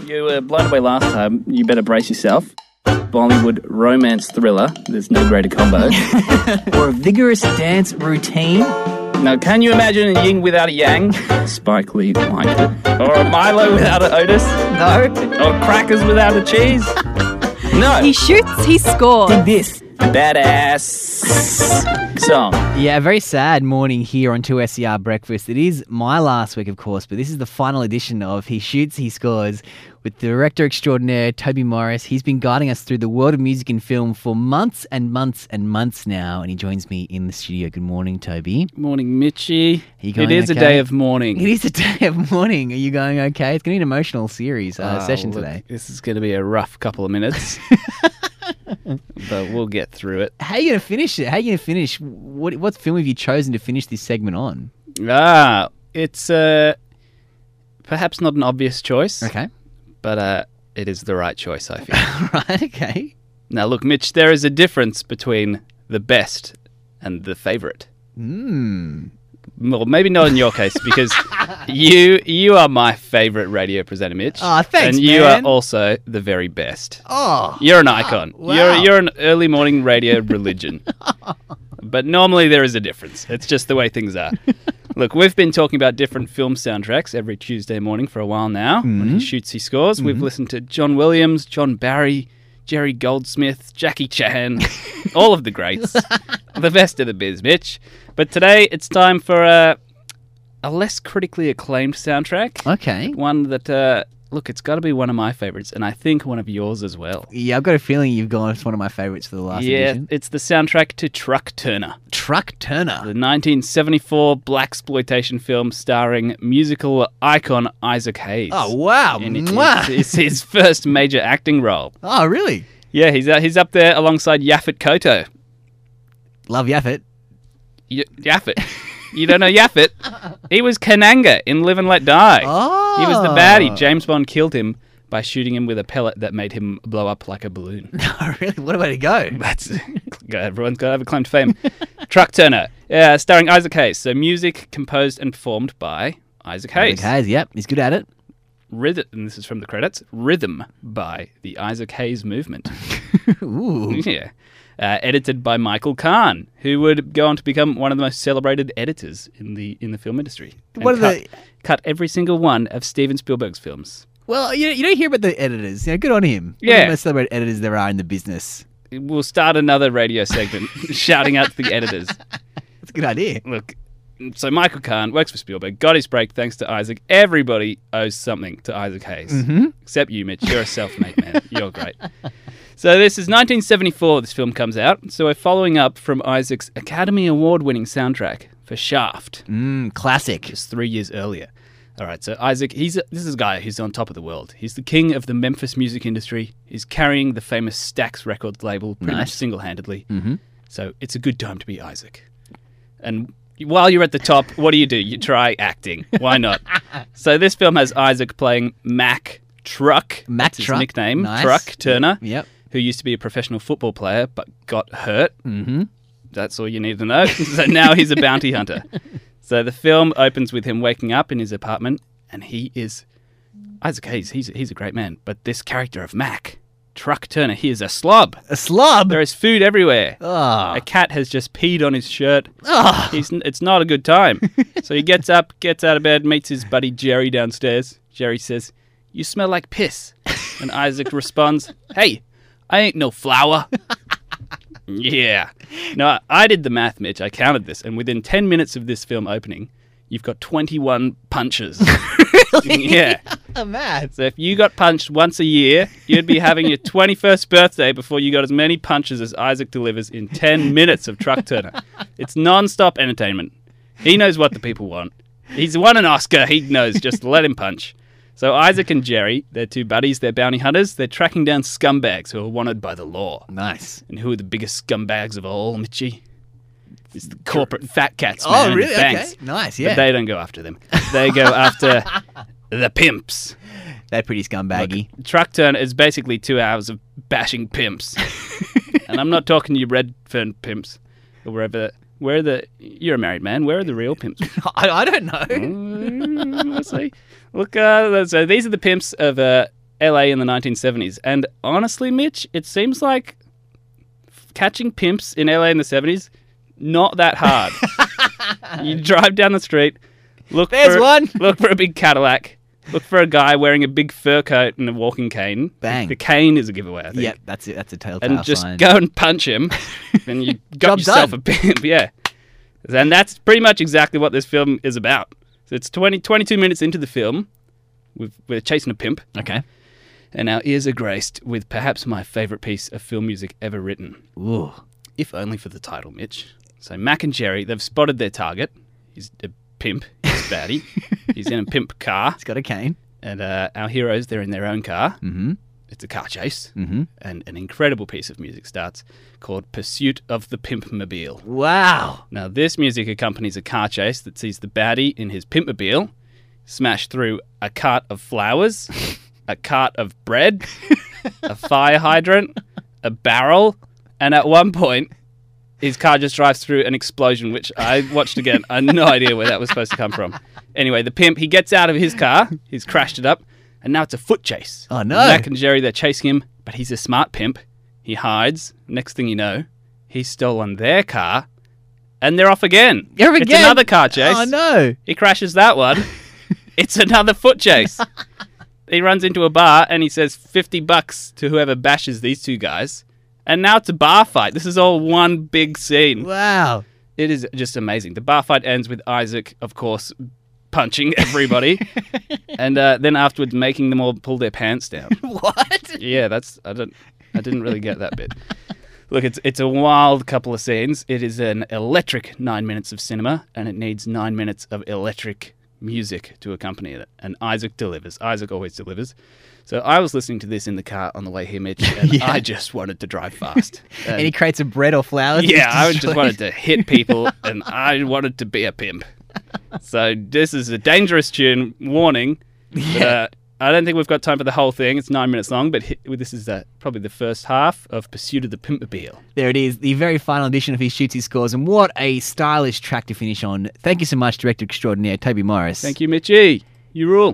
You were blown away last time. You better brace yourself. Bollywood romance thriller. There's no greater combo. Or a vigorous dance routine. Now, can you imagine a yin without a yang? Spike Lee liked it. Or a Milo without an Otis? No. Or crackers without a cheese? No. He shoots, he scores. Did this. Badass song. Yeah, a very sad morning here on 2SER Breakfast. It is my last week, of course, but this is the final edition of He Shoots, He Scores with director extraordinaire Toby Morris. He's been guiding us through the world of music and film for months and months and months now, and he joins me in the studio. Good morning, Toby. Morning, Mitchie. You going It is okay? a day of mourning. It is a day of mourning. Are you going okay? It's going to be an emotional session Look, today. This is going to be a rough couple of minutes. But we'll get through it. How are you going to finish it? How are you going to finish? What film have you chosen to finish this segment on? It's perhaps not an obvious choice. Okay. But it is the right choice, I feel. Right, okay. Now, look, Mitch, there is a difference between the best and the favourite. Well, maybe not in your case, because you are my favourite radio presenter, Mitch. Oh, thanks, and you man. are also the very best. Oh. You're an icon. Wow. You're an early morning radio religion. But normally there is a difference. It's just the way things are. Look, we've been talking about different film soundtracks every Tuesday morning for a while now. When He Shoots, He Scores. We've listened to John Williams, John Barry, Jerry Goldsmith, Jackie Chan, all of the greats. The best of the biz, Mitch. But today it's time for a less critically acclaimed soundtrack. Okay. One that, look, it's got to be one of my favourites, and I think one of yours as well. Yeah, I've got a feeling you've gone with one of my favourites for the last edition. It's the soundtrack to Truck Turner, Truck Turner. the 1974 blaxploitation film starring musical icon Isaac Hayes. Oh, wow. And Mwah. it's his first major acting role. Oh, really? Yeah, he's up there alongside Yaphet Kotto. Love Yaphet. Yaphet. You don't know Yaphet? He was Kananga in Live and Let Die. Oh. He was the baddie. James Bond killed him by shooting him with a pellet that made him blow up like a balloon. Oh, really? What a way to go. Everyone's got to have a claim to fame. Truck Turner, starring Isaac Hayes. So music composed and performed by Isaac Hayes. Isaac Hayes, yep. He's good at it. Rhythm, and this is from the credits. Rhythm by the Isaac Hayes Movement. Ooh. Yeah. Edited by Michael Kahn, who would go on to become one of the most celebrated editors in the film industry. And cut every single one of Steven Spielberg's films. Well, you don't hear about the editors. Good on him. One of the most celebrated editors there are in the business. We'll start another radio segment shouting out to the editors. That's a good idea. Look, so Michael Kahn works for Spielberg, got his break thanks to Isaac. Everybody owes something to Isaac Hayes. Except you, Mitch. You're a self-made man. You're great. So this is 1974 this film comes out. So we're following up from Isaac's Academy Award-winning soundtrack for Shaft. Classic. Just 3 years earlier. All right, so Isaac, this is a guy who's on top of the world. He's the king of the Memphis music industry. He's carrying the famous Stax Records label pretty much single-handedly. So it's a good time to be Isaac. And while you're at the top, what do? You try acting. Why not? So this film has Isaac playing Mac Truck. Mac That's his Truck. nickname. Nice. Truck Turner. Yep. Who used to be a professional football player but got hurt. That's all you need to know. So now he's a bounty hunter. So the film opens with him waking up in his apartment, and he is Isaac Hayes. He's a great man. But this character of Mac, Truck Turner, he is a slob. A slob? There is food everywhere. Oh. A cat has just peed on his shirt. Oh. It's not a good time. So he gets up, gets out of bed, meets his buddy Jerry downstairs. Jerry says, "You smell like piss." And Isaac responds, "Hey, I ain't no flower." Yeah. No, I did the math, Mitch. I counted this. And within 10 minutes of this film opening, you've got 21 punches. Really? Yeah. Mad. So if you got punched once a year, you'd be having your 21st birthday before you got as many punches as Isaac delivers in 10 minutes of Truck Turner. It's non-stop entertainment. He knows what the people want. He's won an Oscar. He knows. Just let him punch. So Isaac and Jerry, they're two buddies, they're bounty hunters. They're tracking down scumbags who are wanted by the law. Nice. And who are the biggest scumbags of all, Mitchie? It's the corporate fat cats, man. Oh, really? Thanks. Okay. Nice, yeah. But they don't go after them. They go after the pimps. They're pretty scumbaggy. Look, Truck Turner is basically 2 hours of bashing pimps. And I'm not talking to you Redfern pimps or wherever. You're a married man. Where are the real pimps? I don't know. Let's see. Look, so these are the pimps of LA in the 1970s. And honestly, Mitch, it seems like catching pimps in LA in the 70s, not that hard. You drive down the street, look for a big Cadillac, look for a guy wearing a big fur coat and a walking cane. Bang. The cane is a giveaway, I think. Yep, that's it. That's a telltale And just sign. go and punch him, and you got Job yourself done. a pimp, yeah. And that's pretty much exactly what this film is about. So it's 22 minutes into the film. We're chasing a pimp. Okay. And our ears are graced with perhaps my favourite piece of film music ever written. Ooh. If only for the title, Mitch. So Mac and Jerry, they've spotted their target. He's a pimp. He's baddie. He's in a pimp car. He's got a cane. And our heroes, they're in their own car. Mm-hmm. It's a car chase. Mm-hmm. And an incredible piece of music starts called Pursuit of the Pimpmobile. Wow. Now, this music accompanies a car chase that sees the baddie in his Pimpmobile smash through a cart of flowers, a cart of bread, a fire hydrant, a barrel, and at one point, his car just drives through an explosion, which I watched again. I had no idea where that was supposed to come from. Anyway, the pimp, he gets out of his car, he's crashed it up, and now it's a foot chase. Oh, no. Mac and Jerry, they're chasing him, but he's a smart pimp. He hides. Next thing you know, he's stolen their car, and they're off again. It's another car chase. Oh, no. He crashes that one. It's another foot chase. He runs into a bar, and he says $50 to whoever bashes these two guys. And now it's a bar fight. This is all one big scene. Wow. It is just amazing. The bar fight ends with Isaac, of course, punching everybody, and then afterwards making them all pull their pants down. What? Yeah, I didn't really get that bit. Look, it's a wild couple of scenes. It is an electric 9 minutes of cinema, and it needs 9 minutes of electric music to accompany it. And Isaac delivers. Isaac always delivers. So I was listening to this in the car on the way here, Mitch, and I just wanted to drive fast. Any crates of bread or flowers? Yeah, I just wanted to hit people, and I wanted to be a pimp. So this is a dangerous tune, warning. But, I don't think we've got time for the whole thing. It's 9 minutes long, but this is probably the first half of Pursuit of the Pimpmobile. There it is, the very final edition of He Shoots, He Scores, and what a stylish track to finish on. Thank you so much, Director Extraordinaire Toby Morris. Thank you, Mitchie. You rule.